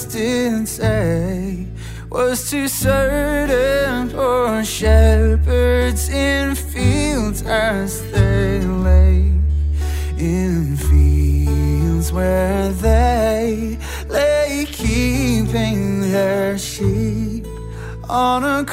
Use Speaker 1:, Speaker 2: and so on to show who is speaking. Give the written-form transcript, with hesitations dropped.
Speaker 1: words did say was too certain. Poor shepherds in fields as they lay, in fields where they lay keeping their sheep on a